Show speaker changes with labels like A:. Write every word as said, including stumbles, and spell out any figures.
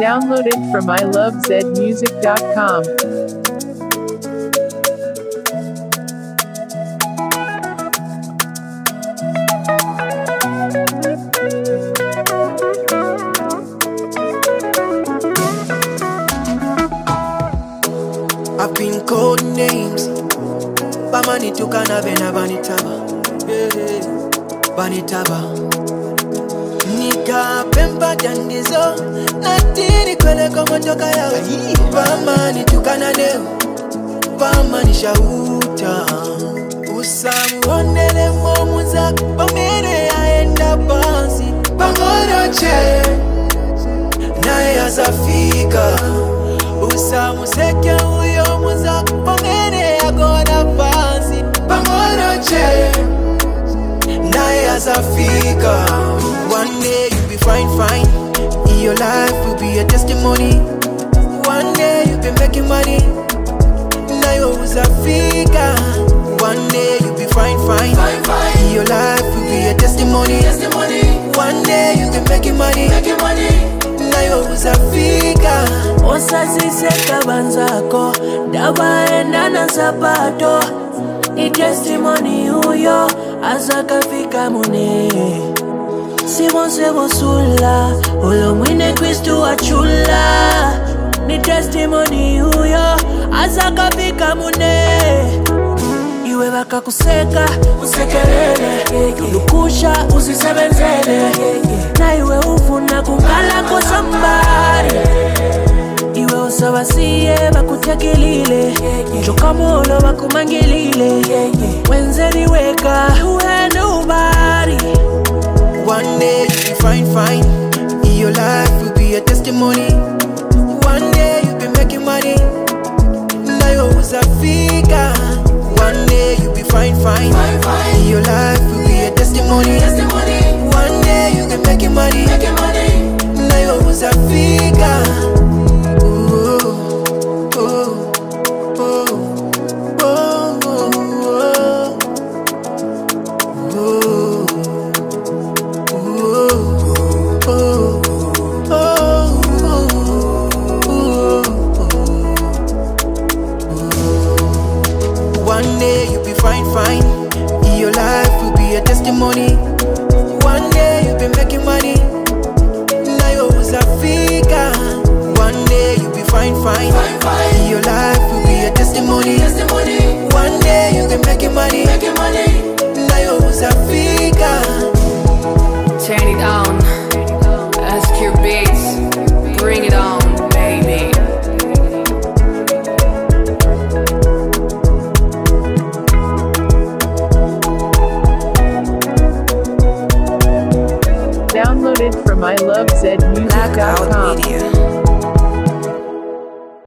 A: Downloaded from I love zed music dot com.
B: I've been called names. Bamani tukana bena banitaba. Yeah, banitaba. Nika pemba jandizo. Natiri kwele kama toka yao. Bamani tukana leo. Bamani shauta. Usamu ondele momuza. Bamene aenda basi. Bangoro che. Nae azafika. Usamu seke uyo muza. Bamene agona basi. Bangoro che. Nae azafika. One day you'll be fine, fine. Your life will be a testimony. One day you'll be making money. Nayo uzafika. One day you'll be fine, fine. fine, fine. Your life will be a testimony. testimony. One day you'll be making money. Making money. Nayo uzafika.
C: Osasiseka banzako. Daba enda na sapato. Ni testimony huyo. Azakafika mune. Simo sebo sula. Ulo mwine Kristu achula. Ni testimony huyo. Azakafika mune. Iwe baka kuseka, usekelele. Lukusha, usisebenzele. Na iwe ufuna kungala kwa sambari. Iwe usawasiye bakutekilile. Chokamolo bakumangilile. Wenzeni weka, uwe nobody.
B: One day you'll be fine, fine. Your life will be a testimony. One day you'll be making money. Nayo uzafika. One day you'll be fine, fine. fine, fine. Your life will be a testimony. testimony. One day you'll be making money. Making money. Nayo uzafika. Ooh, ooh, ooh, ooh, ooh, ooh. One day you'll be fine, fine. Your life will be a testimony. One day you'll be making money. Nayo uzafika. One day you'll be fine, fine. fine, fine. Your life will be a testimony. testimony. One day you'll be making money. Making money. Nayo uzafika.
D: Turn it on. S Q Beats. Bring it on, baby.
A: Downloaded from I love zed music dot com.
C: Blackout Media.